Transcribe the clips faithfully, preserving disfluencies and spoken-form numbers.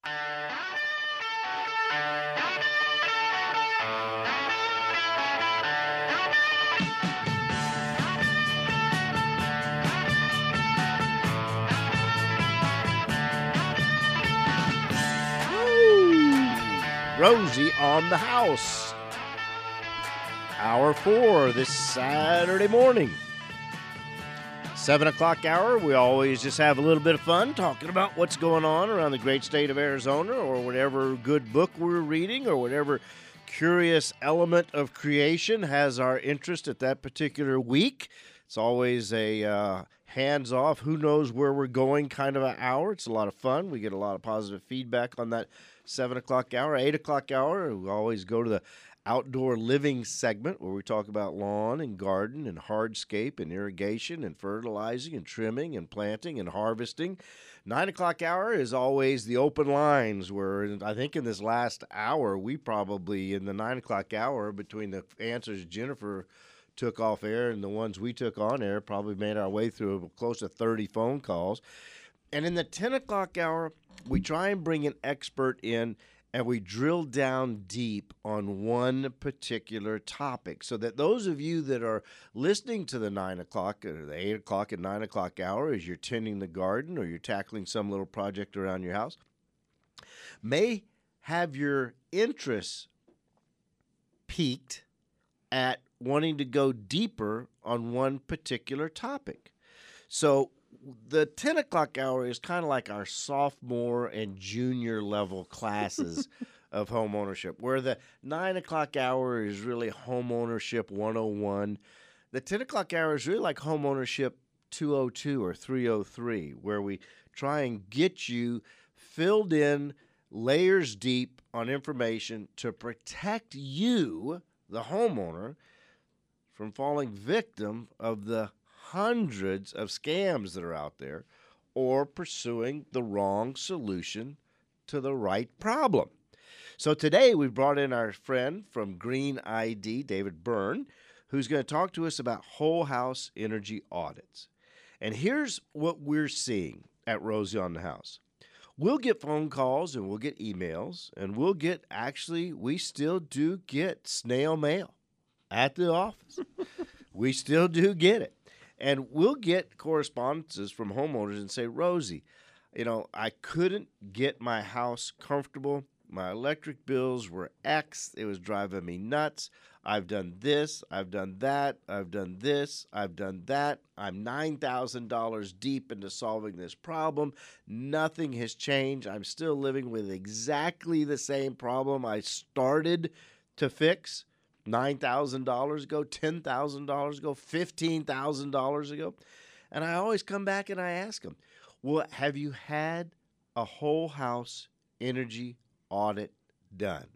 Rosie on the House. Hour four this Saturday morning. Seven o'clock hour, we always just have a little bit of fun talking about what's going on around the great state of Arizona, or whatever good book we're reading, or whatever curious element of creation has our interest at that particular week. It's always a uh, hands-off, who knows where we're going kind of an hour. It's a lot of fun. We get a lot of positive feedback on that seven o'clock hour. eight o'clock hour, we always go to the outdoor living segment where we talk about lawn and garden and hardscape and irrigation and fertilizing and trimming and planting and harvesting. nine o'clock hour is always the open lines, where I think in this last hour, we probably, in the nine o'clock hour, between the answers Jennifer took off air and the ones we took on air, probably made our way through close to thirty phone calls. And in the ten o'clock hour, we try and bring an expert in, and we drill down deep on one particular topic, so that those of you that are listening to the nine o'clock or the eight o'clock and nine o'clock hour as you're tending the garden or you're tackling some little project around your house may have your interest piqued at wanting to go deeper on one particular topic. So the ten o'clock hour is kind of like our sophomore and junior level classes of home ownership, where the nine o'clock hour is really home ownership one oh one. The ten o'clock hour is really like home ownership two oh two or three oh three, where we try and get you filled in layers deep on information to protect you, the homeowner, from falling victim of the hundreds of scams that are out there, or pursuing the wrong solution to the right problem. So today we brought in our friend from Green I D, David Byrne, who's going to talk to us about whole house energy audits. And here's what we're seeing at Rosie on the House. We'll get phone calls and we'll get emails, and we'll get, actually, we still do get snail mail at the office. We still do get it. And we'll get correspondences from homeowners and say, Rosie, you know, I couldn't get my house comfortable. My electric bills were X. It was driving me nuts. I've done this. I've done that. I've done this. I've done that. I'm nine thousand dollars deep into solving this problem. Nothing has changed. I'm still living with exactly the same problem I started to fix nine thousand dollars ago, ten thousand dollars ago, fifteen thousand dollars ago. And I always come back and I ask them, well, have you had a whole house energy audit done?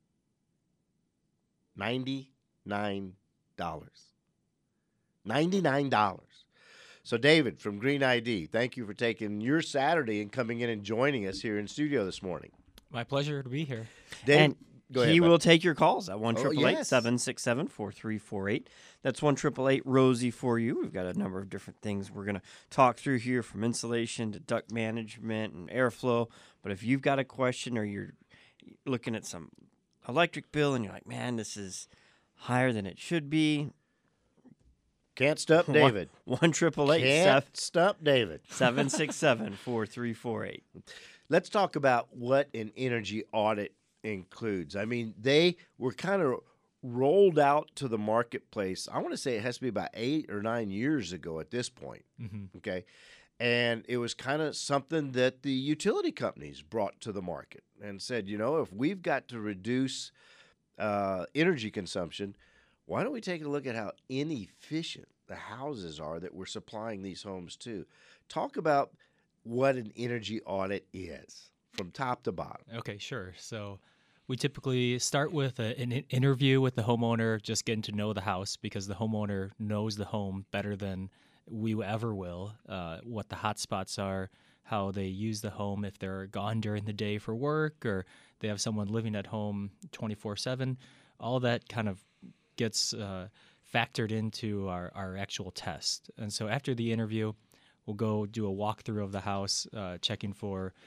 ninety-nine dollars. ninety-nine dollars. So, David from Green I D, thank you for taking your Saturday and coming in and joining us here in studio this morning. My pleasure to be here. David, and go ahead, he bud. will take your calls at one triple eight yes. seven six seven four three four eight. That's one triple eight Rosie for you. We've got a number of different things we're going to talk through here, from insulation to duct management and airflow. But if you've got a question, or you're looking at some electric bill and you're like, man, this is higher than it should be, Can't stop David. one triple eight Can't stop David. seven six seven four three four eight. Let's talk about what an energy audit includes. I mean, they were kind of rolled out to the marketplace. I want to say it has to be about eight or nine years ago at this point. Mm-hmm. Okay. And it was kind of something that the utility companies brought to the market and said, you know, if we've got to reduce uh, energy consumption, why don't we take a look at how inefficient the houses are that we're supplying these homes to? Talk about what an energy audit is from top to bottom. Okay, sure. So we typically start with a, an in- interview with the homeowner, just getting to know the house, because the homeowner knows the home better than we ever will, uh, what the hot spots are, how they use the home, if they're gone during the day for work, or they have someone living at home twenty-four seven. All that kind of gets uh, factored into our, our actual test. And so after the interview, we'll go do a walkthrough of the house, uh, checking for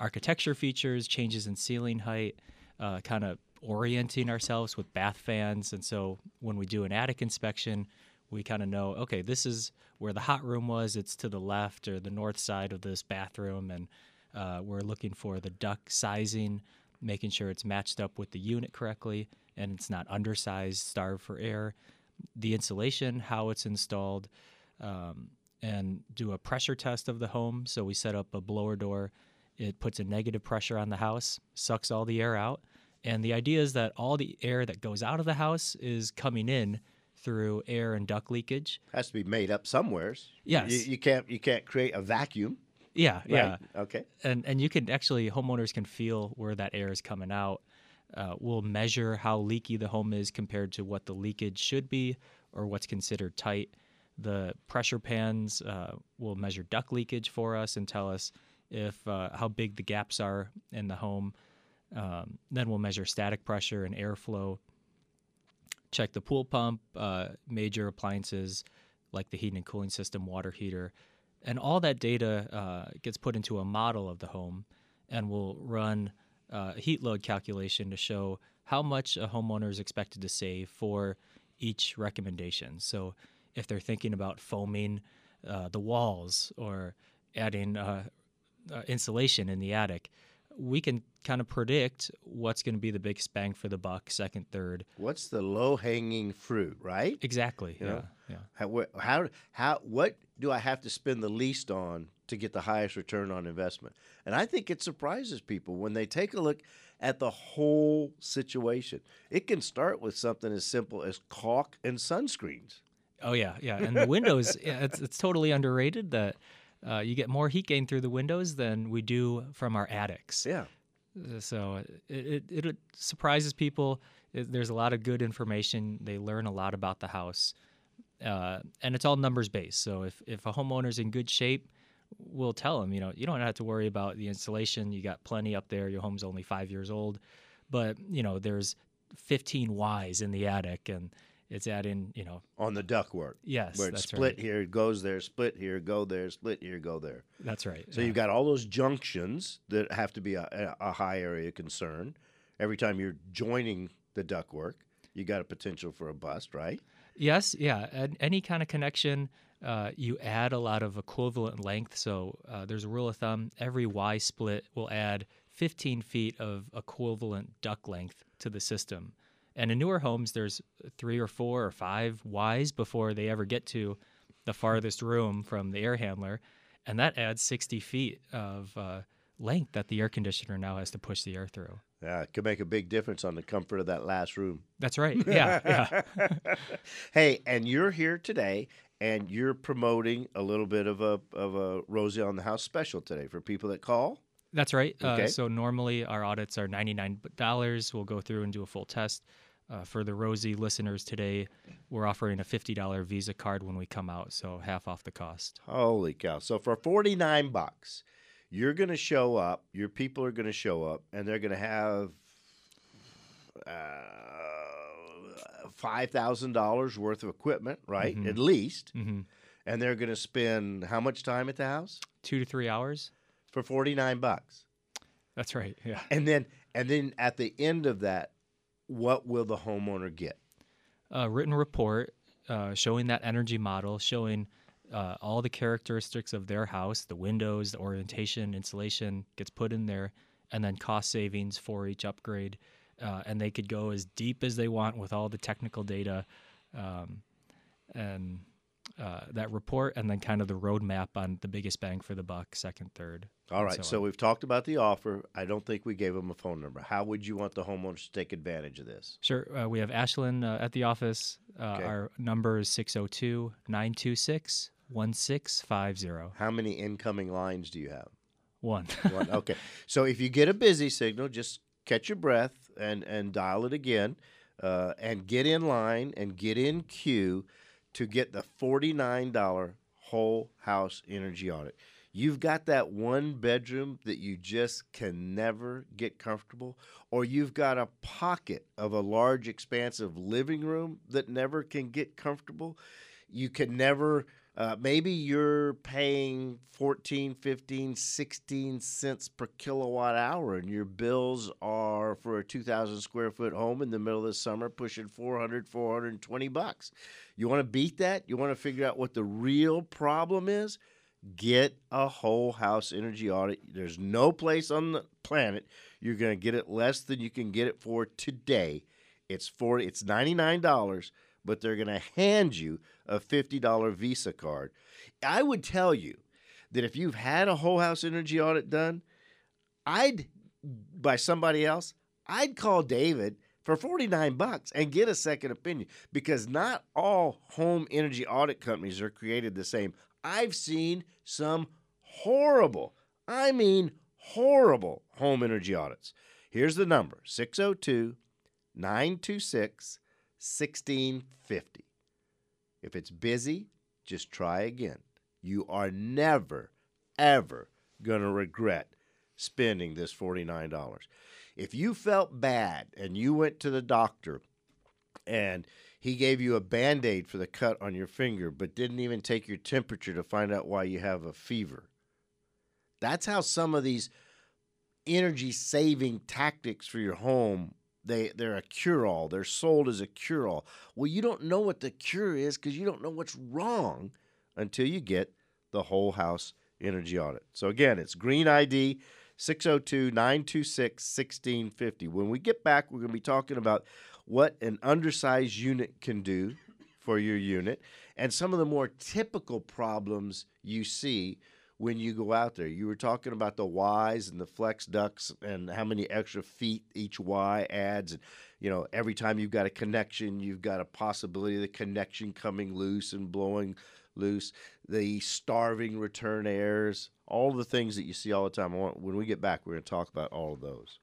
architecture features, changes in ceiling height, uh, kind of orienting ourselves with bath fans. And so when we do an attic inspection, we kind of know, okay, this is where the hot room was. It's to the left or the north side of this bathroom. And uh, we're looking for the duct sizing, making sure it's matched up with the unit correctly and it's not undersized, starved for air. The insulation, how it's installed, um, and do a pressure test of the home. So we set up a blower door. It puts a negative pressure on the house, sucks all the air out. And the idea is that all the air that goes out of the house is coming in through air and duct leakage. Has to be made up somewheres. Yes. You, you can't you can't create a vacuum. Yeah, Right? yeah. Okay. And and you can actually, homeowners can feel where that air is coming out. Uh, we'll measure how leaky the home is compared to what the leakage should be or what's considered tight. The pressure pans uh, will measure duct leakage for us and tell us if uh, how big the gaps are in the home. Um, then we'll measure static pressure and airflow, check the pool pump, uh, major appliances like the heating and cooling system, water heater, and all that data uh, gets put into a model of the home, and we'll run uh, a heat load calculation to show how much a homeowner is expected to save for each recommendation. So if they're thinking about foaming uh, the walls or adding uh, uh, insulation in the attic, we can kind of predict what's going to be the biggest bang for the buck, second, third. What's the low hanging fruit, right? Exactly. You yeah. know? Yeah. How, wh- how how what do I have to spend the least on to get the highest return on investment? And I think it surprises people when they take a look at the whole situation. It can start with something as simple as caulk and sunscreens. Oh yeah, yeah. And the windows, yeah, it's it's totally underrated that uh, you get more heat gain through the windows than we do from our attics. Yeah. Uh, So it it, it surprises people. It, there's a lot of good information. They learn a lot about the house, uh, and it's all numbers based. So if if a homeowner's in good shape, we'll tell them, you know, you don't have to worry about the insulation. You got plenty up there. Your home's only five years old, but you know there's fifteen Ys in the attic, and it's adding, you know, On the ductwork. yes, Where it's that's split right. here, goes there, split here, go there, split here, go there. That's right. So yeah. you've got all those junctions that have to be a, a high area of concern. Every time you're joining the ductwork, you got a potential for a bust, right? Yes, yeah. And any kind of connection, uh, you add a lot of equivalent length. So uh, there's a rule of thumb: every Y split will add fifteen feet of equivalent duct length to the system. And in newer homes, there's three or four or five Ys before they ever get to the farthest room from the air handler, and that adds sixty feet of uh, length that the air conditioner now has to push the air through. Yeah, it could make a big difference on the comfort of that last room. That's right. Yeah, yeah. Hey, and you're here today, and you're promoting a little bit of a of a Rosie on the House special today for people that call. That's right. Okay. Uh, so normally our audits are ninety-nine dollars. We'll go through and do a full test. Uh, for the Rosie listeners today, we're offering a fifty dollars Visa card when we come out, so half off the cost. Holy cow! So for forty-nine bucks, you're going to show up. Your people are going to show up, and they're going to have uh, five thousand dollars worth of equipment, right? Mhm. At least, hmm and they're going to spend how much time at the house Two to three hours. for forty-nine bucks? That's right. Yeah. And then, and then at the end of that, what will the homeowner get? A written report uh, showing that energy model, showing uh, all the characteristics of their house, the windows, the orientation, insulation gets put in there, and then cost savings for each upgrade. Uh, and they could go as deep as they want with all the technical data, um, and uh, that report, and then kind of the roadmap on the biggest bang for the buck, second, third. All and right, so so on. we've talked about the offer. I don't think we gave them a phone number. How would you want the homeowners to take advantage of this? Sure. Uh, we have Ashlyn uh, at the office. Uh, Okay. Our number is six oh two, nine two six, one six five zero. How many incoming lines do you have? One. One. Okay. So if you get a busy signal, just catch your breath and, and dial it again uh, and get in line and get in queue to get the forty-nine dollars whole house energy audit. You've got that one bedroom that you just can never get comfortable, or you've got a pocket of a large, expansive living room that never can get comfortable. You can never Uh, maybe you're paying fourteen, fifteen, sixteen cents per kilowatt hour, and your bills are for a two thousand square foot home in the middle of the summer pushing four hundred, four hundred twenty bucks. You want to beat that? You want to figure out what the real problem is? Get a whole house energy audit. There's no place on the planet you're going to get it less than you can get it for today. It's forty. It's ninety-nine dollars, but they're going to hand you a fifty dollars Visa card. I would tell you that if you've had a whole house energy audit done, I'd by somebody else, I'd call David for forty-nine bucks and get a second opinion, because not all home energy audit companies are created the same. I've seen some horrible, I mean horrible home energy audits. Here's the number, six oh two, nine two six, one six five zero. If it's busy, just try again. You are never, ever going to regret spending this forty-nine dollars. If you felt bad and you went to the doctor and he gave you a Band-Aid for the cut on your finger but didn't even take your temperature to find out why you have a fever, that's how some of these energy-saving tactics for your home, They, they're a cure-all. They're sold as a cure-all. Well, you don't know what the cure is because you don't know what's wrong until you get the whole house energy audit. So, again, it's Green I D, six oh two, nine two six, one six five zero. When we get back, we're going to be talking about what an undersized unit can do for your unit and some of the more typical problems you see when you go out there. You were talking about the Ys and the flex ducts and how many extra feet each Y adds. And, you know, every time you've got a connection, you've got a possibility of the connection coming loose and blowing loose. The starving return airs, all the things that you see all the time. When we get back, we're going to talk about all of those.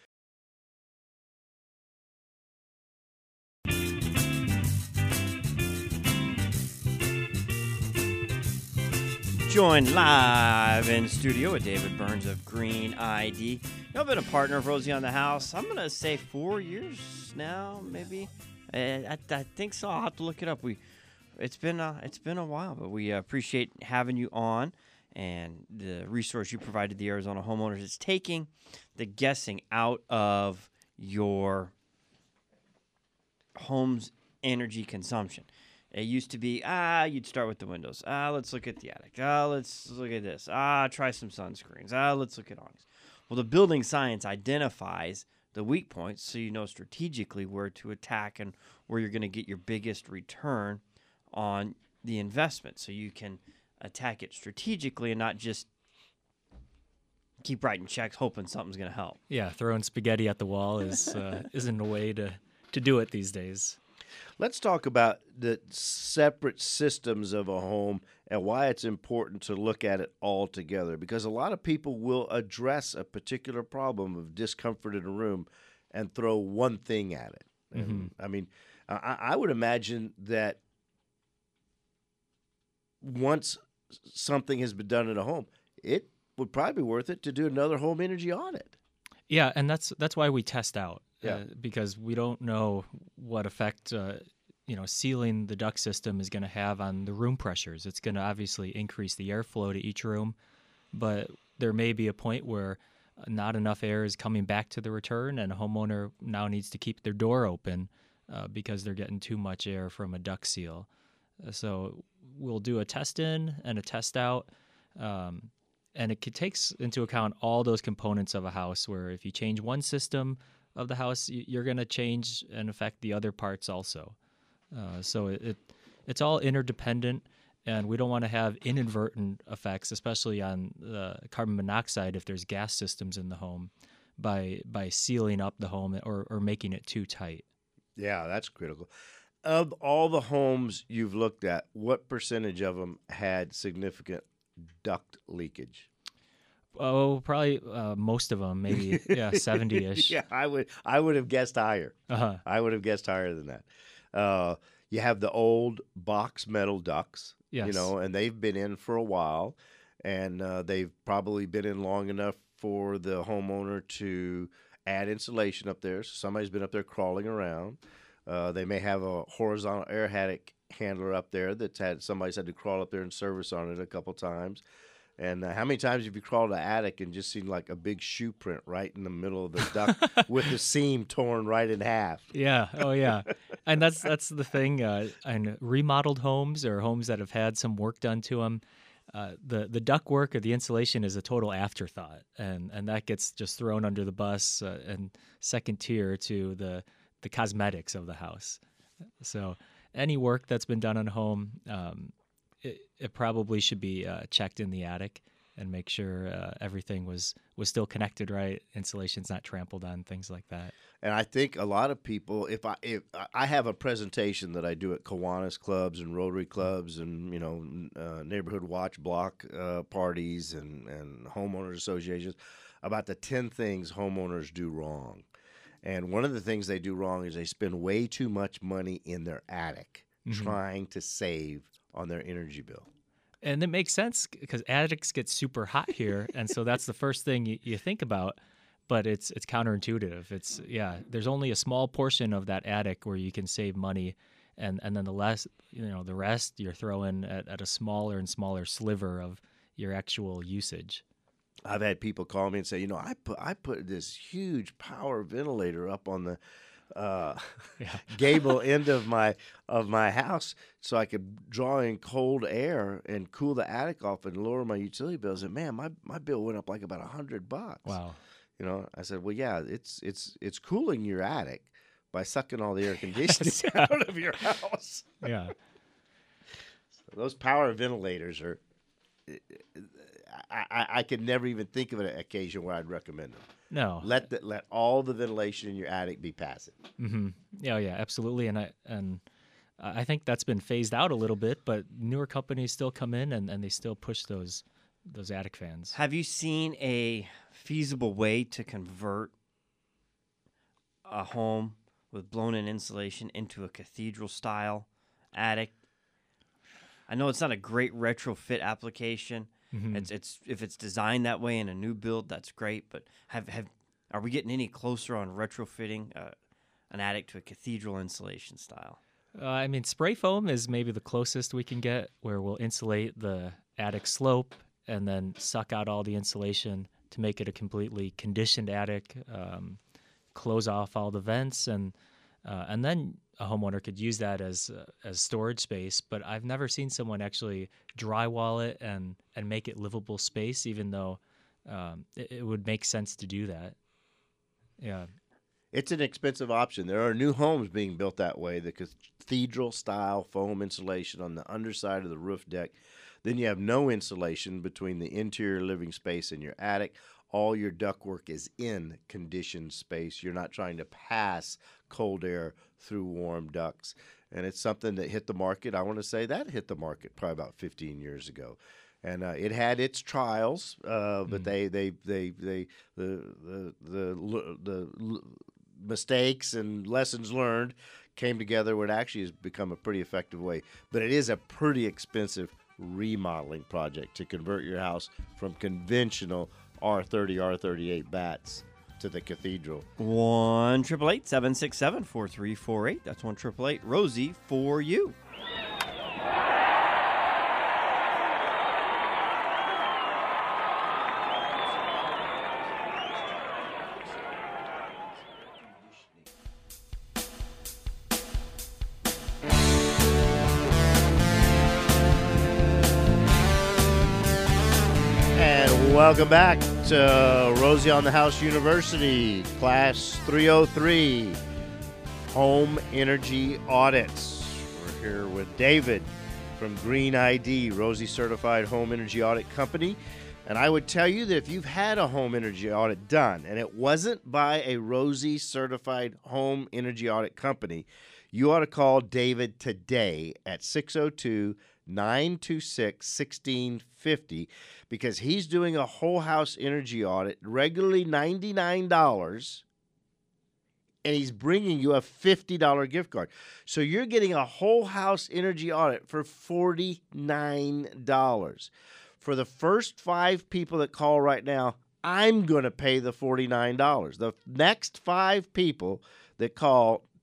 Joined live in studio with David Burns of Green I D. I've been a partner of Rosie on the House. I'm going to say four years now, maybe. I, I, I think so. I'll have to look it up. We, it's been uh, it's been a while, but we uh, appreciate having you on and the resource you provided the Arizona homeowners. It's taking the guessing out of your home's energy consumption. It used to be, ah, you'd start with the windows. Ah, let's look at the attic. Ah, let's look at this. Ah, try some sunscreens. Ah, let's look at awnings. Well, the building science identifies the weak points so you know strategically where to attack and where you're going to get your biggest return on the investment. So you can attack it strategically and not just keep writing checks hoping something's going to help. Yeah, throwing spaghetti at the wall is uh, isn't a way to, to do it these days. Let's talk about the separate systems of a home and why it's important to look at it all together, because a lot of people will address a particular problem of discomfort in a room and throw one thing at it. Mm-hmm. And, I mean, I, I would imagine that once something has been done in a home, it would probably be worth it to do another home energy audit. Yeah, and that's that's why we test out. Yeah. Uh, because we don't know what effect uh, you know sealing the duct system is going to have on the room pressures. It's going to obviously increase the airflow to each room, but there may be a point where not enough air is coming back to the return, and a homeowner now needs to keep their door open uh, because they're getting too much air from a duct seal. Uh, so we'll do a test in and a test out. Um, and it takes into account all those components of a house where if you change one system of the house, you're going to change and affect the other parts also. Uh, so it, it it's all interdependent, and we don't want to have inadvertent effects, especially on uh, carbon monoxide if there's gas systems in the home, by by sealing up the home or, or making it too tight. Yeah, that's critical. Of all the homes you've looked at, what percentage of them had significant duct leakage? Oh, probably uh, most of them, maybe yeah, seventy-ish. Yeah, I would I would have guessed higher. Uh-huh. I would have guessed higher than that. Uh, you have the old box metal ducts, Yes. you know, and they've been in for a while, and uh, they've probably been in long enough for the homeowner to add insulation up there. So somebody's been up there crawling around. Uh, they may have a horizontal air haddock handler up there that's had somebody's had to crawl up there and service on it a couple times. And uh, how many times have you crawled an attic and just seen like a big shoe print right in the middle of the duct with the seam torn right in half? Yeah. Oh, yeah. And that's that's the thing. Uh, and remodeled homes or homes that have had some work done to them, uh, the the duct work or the insulation is a total afterthought, and and that gets just thrown under the bus uh, and second tier to the the cosmetics of the house. So any work that's been done on a home, um, it, it probably should be uh, checked in the attic and make sure uh, everything was, was still connected right, insulation's not trampled on, things like that. And I think a lot of people, if I if I have a presentation that I do at Kiwanis clubs and Rotary clubs and you know uh, neighborhood watch block uh, parties and and homeowners associations about the ten things homeowners do wrong. And one of the things they do wrong is they spend way too much money in their attic mm-hmm. trying to save on their energy bill. And it makes sense because attics get super hot here, and so that's the first thing you, you think about. But it's it's counterintuitive. It's yeah, there's only a small portion of that attic where you can save money, and, and then the less you know the rest you're throwing at, at a smaller and smaller sliver of your actual usage. I've had people call me and say, you know, I put I put this huge power ventilator up on the uh, yeah. gable end of my of my house so I could draw in cold air and cool the attic off and lower my utility bills. And man, my, my bill went up like about a hundred bucks. Wow. You know, I said, well, yeah, it's it's it's cooling your attic by sucking all the air conditioning yes. out of your house. Yeah. So those power ventilators are. I, I, I could never even think of an occasion where I'd recommend them. No. Let the, let all the ventilation in your attic be passive. Mm-hmm. Yeah, yeah, absolutely. And I and I think that's been phased out a little bit, but newer companies still come in and, and they still push those those attic fans. Have you seen a feasible way to convert a home with blown-in insulation into a cathedral-style attic? I know it's not a great retrofit application. Mm-hmm. It's it's if it's designed that way in a new build, that's great. But have have are we getting any closer on retrofitting uh, an attic to a cathedral insulation style? Uh, I mean, spray foam is maybe the closest we can get, where we'll insulate the attic slope and then suck out all the insulation to make it a completely conditioned attic. Um, close off all the vents, and uh, and then a homeowner could use that as uh, as storage space. But I've never seen someone actually drywall it and, and make it livable space, even though um, it, it would make sense to do that. Yeah. It's an expensive option. There are new homes being built that way, the cathedral-style foam insulation on the underside of the roof deck. Then you have no insulation between the interior living space and your attic. All your ductwork is in conditioned space. You're not trying to pass cold air through warm ducts. And it's something that hit the market. I want to say that hit the market probably about fifteen years ago. And uh, it had its trials, uh, but mm. they, they, they, they, the, the, the, the, the mistakes and lessons learned came together where it actually has become a pretty effective way. But it is a pretty expensive remodeling project to convert your house from conventional R thirty, R thirty-eight bats to the cathedral. one eight eight eight, seven six seven, four three four eight. That's one eight eight eight, Rosie for you. Welcome back to Rosie on the House University, Class three oh three, Home Energy Audits. We're here with David from Green I D, Rosie Certified Home Energy Audit Company. And I would tell you that if you've had a home energy audit done and it wasn't by a Rosie Certified Home Energy Audit Company, you ought to call David today at six oh two, nine two six, one six five oh because he's doing a whole house energy audit, regularly ninety-nine dollars, and he's bringing you a fifty dollars gift card. So you're getting a whole house energy audit for forty-nine dollars. For the first five people that call right now, I'm going to pay the forty-nine dollars. The next five people that call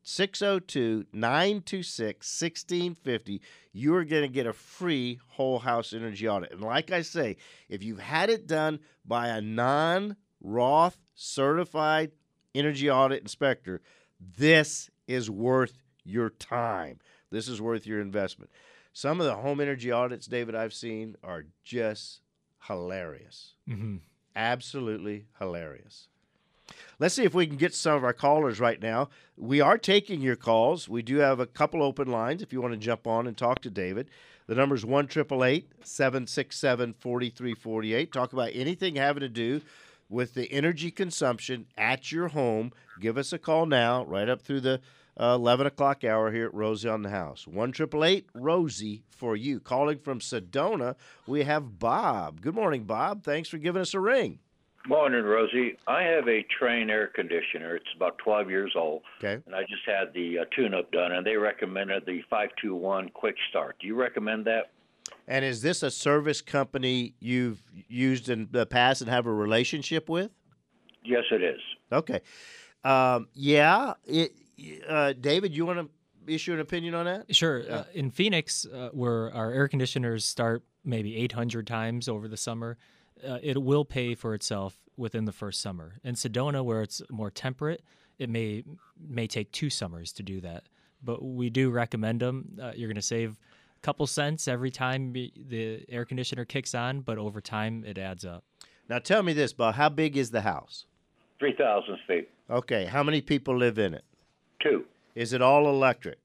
six oh two, nine two six, one six five oh. You are going to get a free whole house energy audit. And like I say, if you've had it done by a non-Roth certified energy audit inspector, this is worth your time. This is worth your investment. Some of the home energy audits, David, I've seen are just hilarious. Mm-hmm. Absolutely hilarious. Let's see if we can get some of our callers right now. We are taking your calls. We do have a couple open lines if you want to jump on and talk to David. The number is one eight eight eight, seven six seven, four three four eight. Talk about anything having to do with the energy consumption at your home. Give us a call now, right up through the uh, eleven o'clock hour here at Rosie on the House. one eight eight eight, Rosie for you. Calling from Sedona, we have Bob. Good morning, Bob. Thanks for giving us a ring. Morning, Rosie. I have a Trane air conditioner. It's about twelve years old. Okay. And I just had the uh, tune-up done, and they recommended the five two one Quick Start. Do you recommend that? And is this a service company you've used in the past and have a relationship with? Yes, it is. Okay. Um, yeah. It, uh, David, you want to issue an opinion on that? Sure. Uh, in Phoenix, uh, where our air conditioners start maybe eight hundred times over the summer, uh, it will pay for itself within the first summer. In Sedona, where it's more temperate, it may may take two summers to do that. But we do recommend them. Uh, you're going to save a couple cents every time the air conditioner kicks on, but over time it adds up. Now tell me this, Bob. How big is the house? three thousand feet. Okay. How many people live in it? Two. Is it all electric?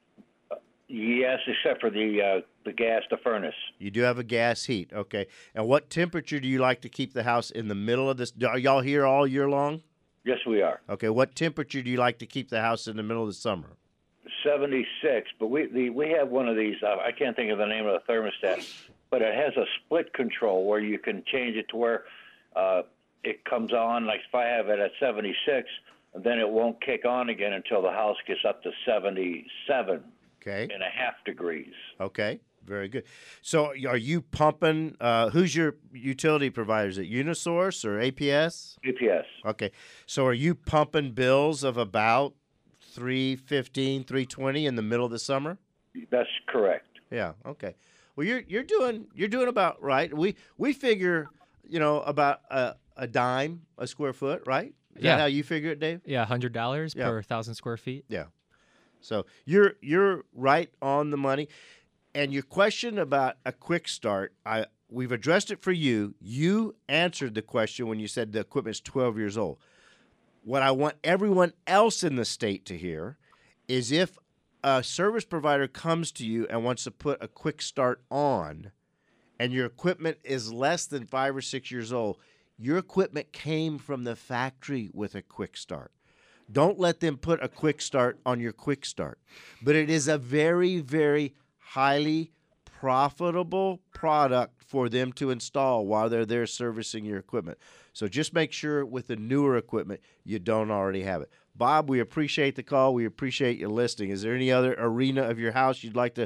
Yes, except for the uh, the gas, the furnace. You do have a gas heat. Okay. And what temperature do you like to keep the house in the middle of this? Are y'all here all year long? Yes, we are. Okay. What temperature do you like to keep the house in the middle of the summer? seventy-six, but we the, we have one of these. Uh, I can't think of the name of the thermostat, but it has a split control where you can change it to where uh, it comes on. Like if I have it at seventy-six, and then it won't kick on again until the house gets up to seventy-seven Okay. and a half degrees. Okay. Very good. So are you pumping? Uh, who's your utility provider? Is it Unisource or A P S? A P S. Okay. So are you pumping bills of about three fifteen, three twenty in the middle of the summer? That's correct. Yeah. Okay. Well, you're you're doing you're doing about right. We we figure, you know, about a, a dime a square foot, right? Is Yeah. that how you figure it, Dave? Yeah, one hundred dollars Yeah. per thousand square feet. Yeah. So you're you're right on the money. And your question about a quick start, I we've addressed it for you. You answered the question when you said the equipment's twelve years old. What I want everyone else in the state to hear is if a service provider comes to you and wants to put a quick start on and your equipment is less than five or six years old, your equipment came from the factory with a quick start. Don't let them put a quick start on your quick start. But it is a very, very highly profitable product for them to install while they're there servicing your equipment. So just make sure with the newer equipment you don't already have it. Bob, we appreciate the call. We appreciate you listening. Is there any other arena of your house you'd like to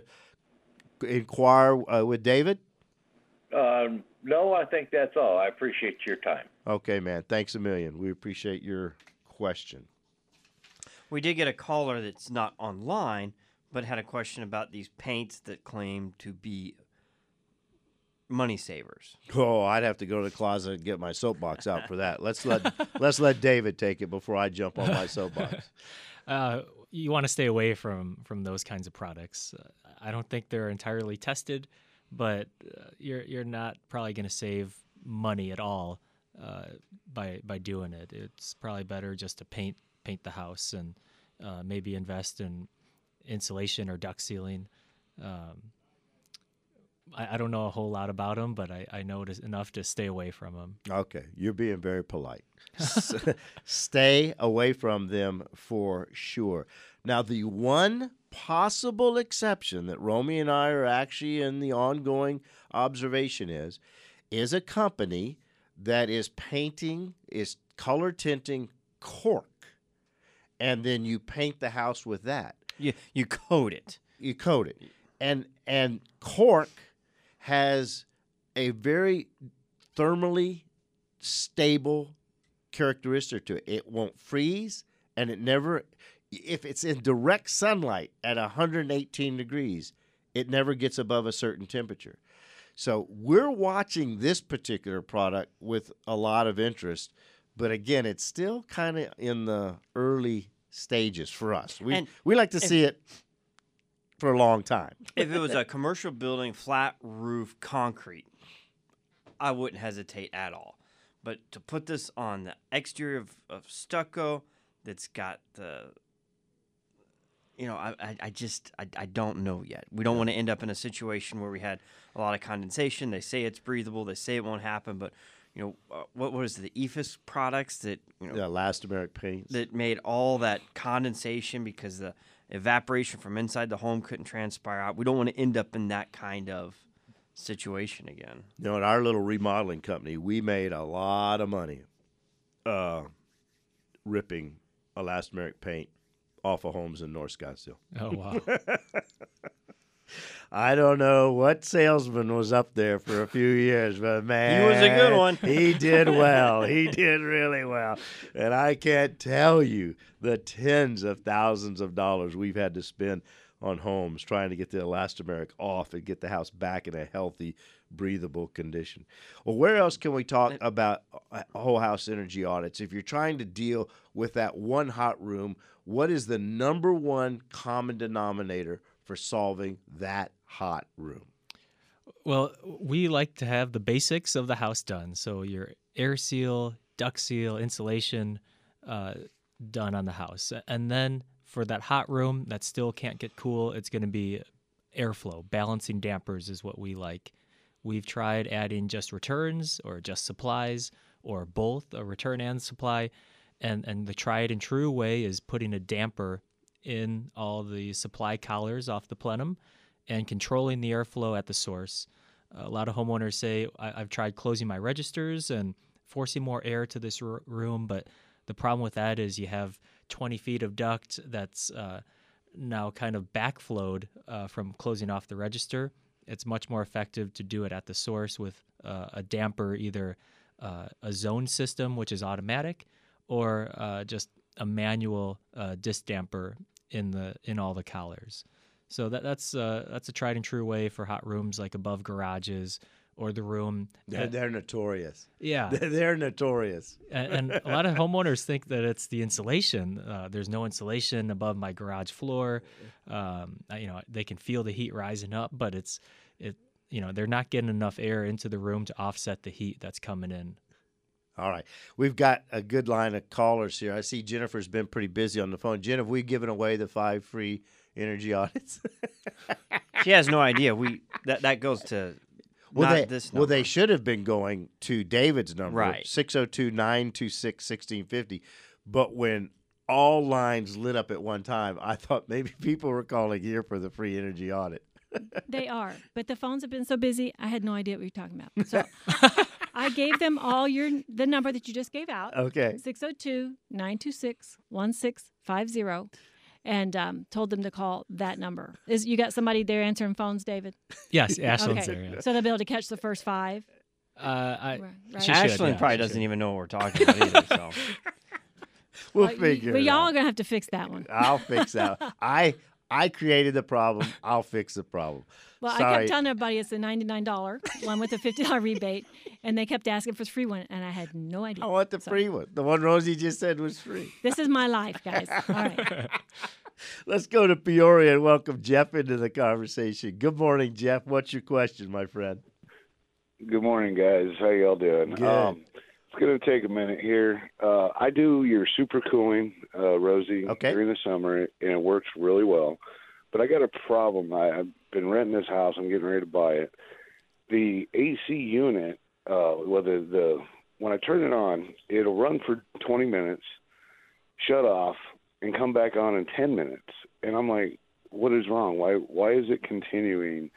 inquire uh, with David? Um, no, I think that's all. I appreciate your time. Okay, man. Thanks a million. We appreciate your question. We did get a caller that's not online, but had a question about these paints that claim to be money savers. Oh, I'd have to go to the closet and get my soapbox out for that. Let's let let's let David take it before I jump on my soapbox. Uh, you want to stay away from from those kinds of products. Uh, I don't think they're entirely tested, but uh, you're you're not probably going to save money at all uh, by by doing it. It's probably better just to paint paint the house and uh, maybe invest in insulation or duct sealing. Um, I, I don't know a whole lot about them, but I, I know it is enough to stay away from them. Okay, you're being very polite. Stay away from them for sure. Now, the one possible exception that Romy and I are actually in the ongoing observation is, is a company that is painting, is color tinting cork, and then you paint the house with that. You you coat it. You coat it. And and cork has a very thermally stable characteristic to it. It won't freeze, and it never if it's in direct sunlight at one hundred eighteen degrees, it never gets above a certain temperature. So we're watching this particular product with a lot of interest, but again, it's still kind of in the early stages for us. We And we like to see it for a long time. If it was a commercial building, flat roof, concrete, I wouldn't hesitate at all. But to put this on the exterior of, of stucco that's got the, you know, I, I, I just, I, I don't know yet. We don't want to end up in a situation where we had a lot of condensation. They say it's breathable. They say it won't happen. But, you know, uh, what was it, the E F I S products that, you know, Yeah, elastomeric paints. that made all that condensation because the evaporation from inside the home couldn't transpire out. We don't want to end up in that kind of situation again. You know, in our little remodeling company, we made a lot of money uh, ripping elastomeric paint off of homes in North Scottsdale. Oh, wow. I don't know what salesman was up there for a few years, but man, He was a good one. He did well. He did really well. And I can't tell you the tens of thousands of dollars we've had to spend on homes trying to get the elastomeric off and get the house back in a healthy, breathable condition. Well, where else can we talk about whole house energy audits? If you're trying to deal with that one hot room, what is the number one common denominator for solving that hot room? Well, we like to have the basics of the house done. So your air seal, duct seal, insulation uh, done on the house. And then for that hot room that still can't get cool, it's going to be airflow. Balancing dampers is what we like. We've tried adding just returns or just supplies or both, a return and supply. And, and the tried and true way is putting a damper in all the supply collars off the plenum and controlling the airflow at the source. A lot of homeowners say, I- I've tried closing my registers and forcing more air to this r- room, but the problem with that is you have twenty feet of duct that's uh, now kind of backflowed uh, from closing off the register. It's much more effective to do it at the source with uh, a damper, either uh, a zone system, which is automatic, or uh, just a manual uh, disc damper in the in all the collars. So that that's uh, that's a tried and true way for hot rooms like above garages or the room. They're, that- they're notorious. yeah, They're, they're notorious. and, and a lot of homeowners think that it's the insulation. Uh, there's no insulation above my garage floor. Um, I- you know, they can feel the heat rising up, but it's it. You know, they're not getting enough air into the room to offset the heat that's coming in. All right. We've got a good line of callers here. I see Jennifer's been pretty busy on the phone. Jen, have we given away the five free energy audits? She has no idea. We that, that goes to Well, not they, this well, number. they should have been going to David's number, Right. six oh two, nine two six, one six five zero. But when all lines lit up at one time, I thought maybe people were calling here for the free energy audit. They are, but the phones have been so busy, I had no idea what you're talking about. So I gave them all your the number that you just gave out, Okay. six oh two, nine two six, one six five zero, and um, told them to call that number. Is you got somebody there answering phones, David? Yes, Ashland's Okay, there. Yeah. so they'll be able to catch the first five. Uh, I, Right, right. she should, Ashland yeah, probably she doesn't should. even know what we're talking about either. So We'll Well, y- figure Well, it y'all out. are gonna have to fix that one. I'll fix that. I I created the problem. I'll fix the problem. Well, I Sorry. kept telling everybody it's a ninety-nine dollar one with a fifty dollar rebate, and they kept asking for the free one, and I had no idea. I want the So, free one. The one Rosie just said was free. This is my life, guys. All right. Let's go to Peoria and welcome Jeff into the conversation. Good morning, Jeff. What's your question, my friend? Good morning, guys. How y'all doing? Good. Um, it's going to take a minute here. Uh, I do your super cooling, uh, Rosie, Okay. during the summer, and it works really well. But I got a problem. I, I've been renting this house. I'm getting ready to buy it. The A C unit, uh, whether the when I turn it on, it'll run for twenty minutes, shut off, and come back on in ten minutes. And I'm like, what is wrong? Why why is it continuing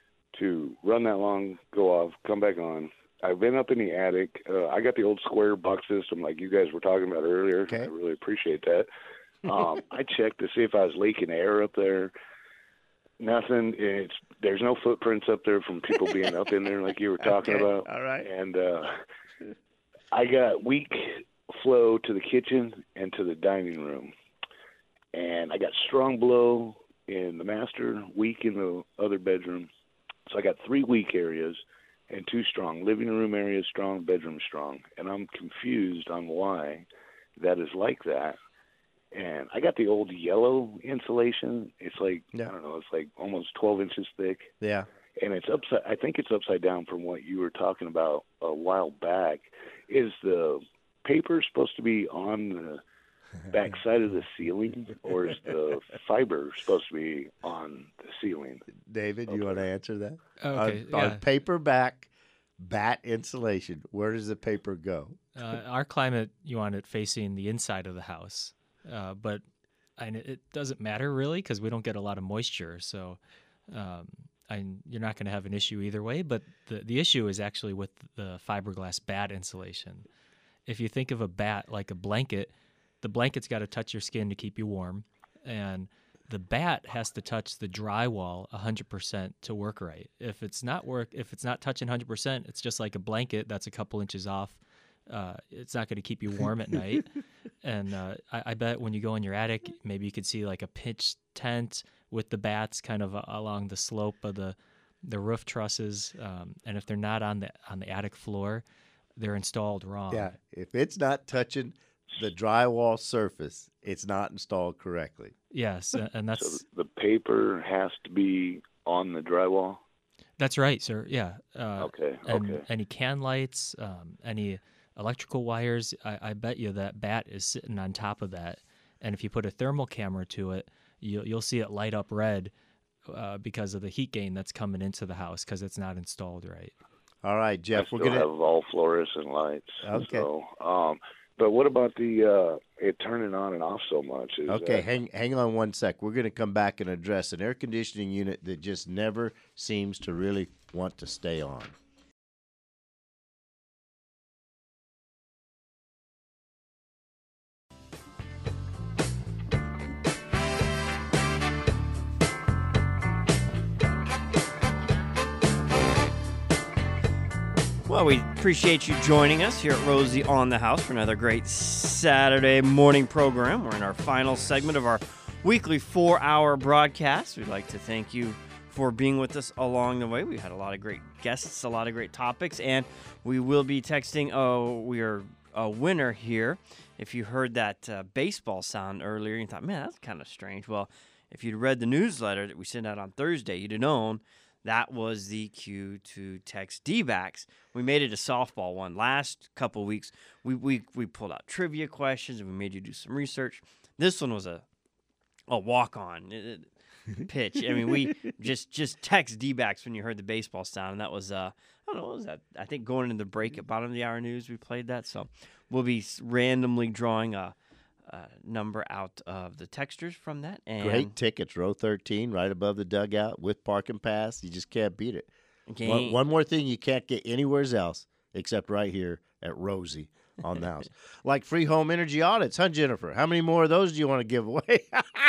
to run that long, go off, come back on? I've been up in the attic. Uh, I got the old square buck system like you guys were talking about earlier. Okay. I really appreciate that. Um, I checked to see if I was leaking air up there. Nothing. It's there's no footprints up there from people being up in there like you were talking Okay, about. all right. And uh, I got weak flow to the kitchen and to the dining room. and I got strong blow in the master, weak in the other bedroom. So I got three weak areas and two strong. Living room area strong, bedroom strong. And I'm confused on why that is like that. And I got the old yellow insulation. It's like, Yeah. I don't know, it's like almost twelve inches thick. Yeah. And it's upside, I think it's upside down from what you were talking about a while back. Is the paper supposed to be on the back side of the ceiling, or is the fiber supposed to be on the ceiling? David, you Okay. want to answer that? Okay, On, yeah. on paperback bat insulation, where does the paper go? Uh, our climate, you want it facing the inside of the house, uh, but and it doesn't matter really because we don't get a lot of moisture, so um, I, you're not going to have an issue either way. But the the issue is actually with the fiberglass bat insulation. If you think of a bat like a blanket, the blanket's got to touch your skin to keep you warm, and the bat has to touch the drywall one hundred percent to work right. If it's not work, if it's not touching one hundred percent, it's just like a blanket that's a couple inches off. Uh, it's not going to keep you warm at night. And uh, I, I bet when you go in your attic, maybe you could see like a pitched tent with the bats kind of uh, along the slope of the the roof trusses. Um, and if they're not on the on the attic floor, they're installed wrong. Yeah, if it's not touching the drywall surface, it's not installed correctly. Yes, a- and that's So the paper has to be on the drywall? that's right, sir. Yeah. Uh, Okay, and okay. any can lights, um, any electrical wires, I, I bet you that bat is sitting on top of that. And if you put a thermal camera to it, you'll, you'll see it light up red uh, because of the heat gain that's coming into the house because it's not installed right. All right, I Jeff, still we're gonna. have all fluorescent lights. Okay. So, um, but what about the uh, it turning on and off so much? Is Okay, that- hang hang on one sec. We're going to come back and address an air conditioning unit that just never seems to really want to stay on. Well, we appreciate you joining us here at Rosie on the House for another great Saturday morning program. We're in our final segment of our weekly four-hour broadcast. We'd like to thank you for being with us along the way. We had a lot of great guests, a lot of great topics, and we will be texting. Oh, we are a winner here. If you heard that uh, baseball sound earlier, you thought, man, that's kind of strange. Well, if you'd read the newsletter that we sent out on Thursday, you'd have known that was the cue to text D-backs. We made it a softball one. Last couple weeks, we, we we pulled out trivia questions and we made you do some research. This one was a a walk-on uh, pitch. I mean, we just just text D-backs when you heard the baseball sound, and that was uh I don't know, what was that? I think going into the break at bottom of the hour news, we played that. So we'll be randomly drawing a, a number out of the texters from that. And Great tickets, row thirteen, right above the dugout with parking pass. You just can't beat it. game. One, one more thing you can't get anywhere else except right here at Rosie on the House. Like free home energy audits, huh, Jennifer? How many more of those do you want to give away?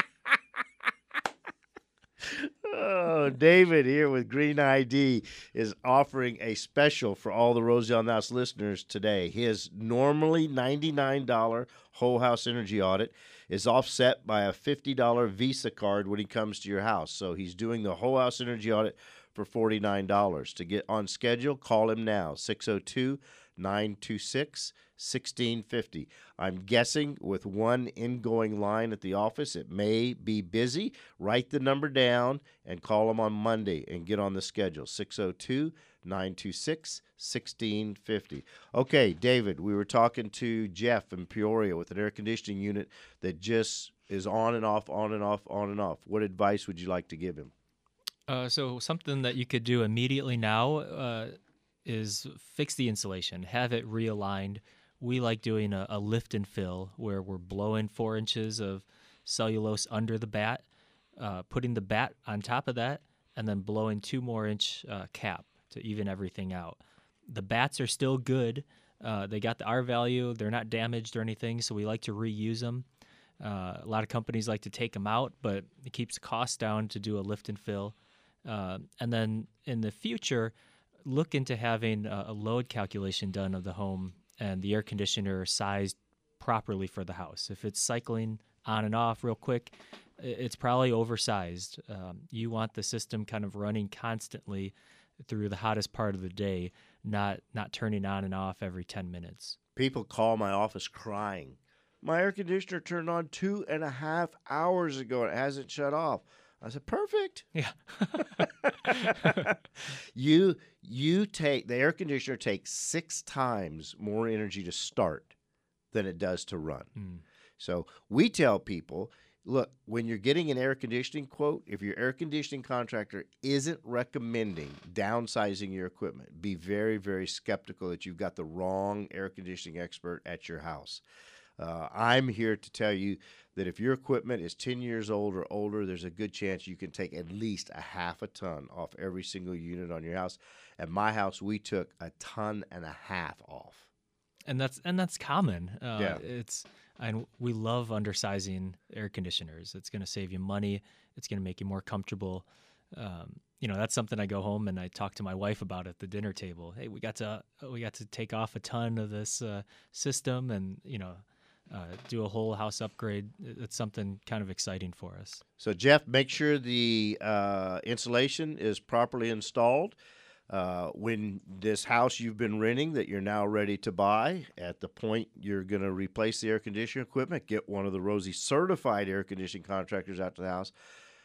Oh, David here with Green I D is offering a special for all the Rosie on the House listeners today. His normally ninety-nine dollars whole house energy audit is offset by a fifty dollars Visa card when he comes to your house. So he's doing the whole house energy audit for forty-nine dollars. To get on schedule, call him now, six oh two, nine two six, one six five oh. I'm guessing with one ingoing line at the office, it may be busy. Write the number down and call him on Monday and get on the schedule, six oh two, nine two six, one six five oh. Okay, David, we were talking to Jeff in Peoria with an air conditioning unit that just is on and off, on and off, on and off. What advice would you like to give him? Uh, so something that you could do immediately now uh, is fix the insulation, have it realigned. We like doing a, a lift and fill where we're blowing four inches of cellulose under the bat, uh, putting the bat on top of that, and then blowing two more inch uh, cap to even everything out. The bats are still good. Uh, they got the R value. They're not damaged or anything, so we like to reuse them. Uh, a lot of companies like to take them out, but it keeps the cost down to do a lift and fill. Uh, and then in the future, look into having a, a load calculation done of the home and the air conditioner sized properly for the house. If it's cycling on and off real quick, i- it's probably oversized. Um, you want the system kind of running constantly through the hottest part of the day, not not turning on and off every ten minutes. People call my office crying. My air conditioner turned on two and a half hours ago and it hasn't shut off. I said, perfect. Yeah. you you take the air conditioner takes six times more energy to start than it does to run. Mm. So we tell people, look, when you're getting an air conditioning quote, if your air conditioning contractor isn't recommending downsizing your equipment, be very, very skeptical that you've got the wrong air conditioning expert at your house. Uh, I'm here to tell you that if your equipment is ten years old or older, there's a good chance you can take at least a half a ton off every single unit on your house. At my house, we took a ton and a half off. And that's and that's common. Uh, Yeah. It's and we love undersizing air conditioners. It's going to save you money. It's going to make you more comfortable. Um, you know, that's something I go home and I talk to my wife about at the dinner table. Hey, we got to we got to take off a ton of this uh, system, and you know, uh, do a whole house upgrade. It's something kind of exciting for us. So, Jeff, make sure the uh, insulation is properly installed. Uh, when this house you've been renting that you're now ready to buy, at the point you're going to replace the air conditioning equipment, get one of the Rosie certified air conditioning contractors out to the house.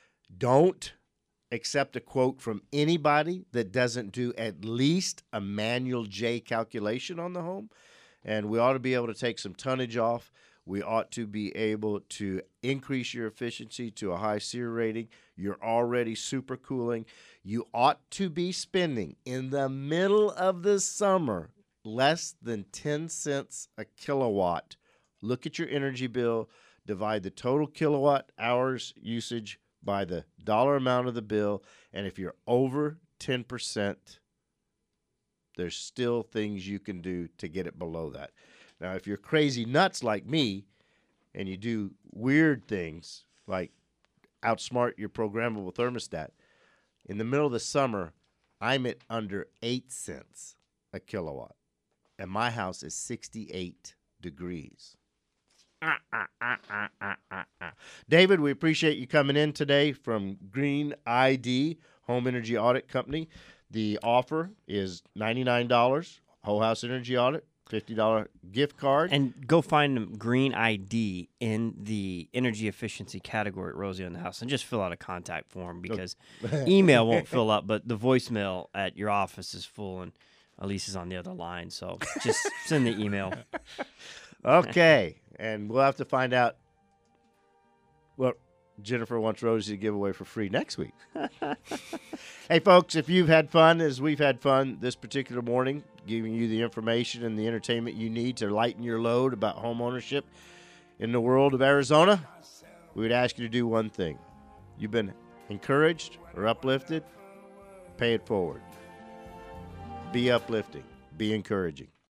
Don't accept a quote from anybody that doesn't do at least a manual J calculation on the home. And we ought to be able to take some tonnage off. We ought to be able to increase your efficiency to a high SEER rating. You're already supercooling. You ought to be spending in the middle of the summer less than ten cents a kilowatt. Look at your energy bill, divide the total kilowatt hours usage by the dollar amount of the bill, and if you're over ten percent, there's still things you can do to get it below that. Now, if you're crazy nuts like me and you do weird things like outsmart your programmable thermostat, in the middle of the summer, I'm at under eight cents a kilowatt, and my house is sixty-eight degrees. Ah, ah, ah, ah, ah, ah, ah. David, we appreciate you coming in today from Green I D Home Energy Audit Company. The offer is ninety-nine dollars, whole house energy audit, fifty dollars gift card. And go find them Green I D in the energy efficiency category at Rosie on the House and just fill out a contact form because email won't fill up, but the voicemail at your office is full and Elise is on the other line. So just send the email. Okay. And we'll have to find out what Jennifer wants Rosie to give away for free next week. Hey, folks, if you've had fun as we've had fun this particular morning, giving you the information and the entertainment you need to lighten your load about home ownership in the world of Arizona, we would ask you to do one thing. You've been encouraged or uplifted, pay it forward. Be uplifting. Be encouraging.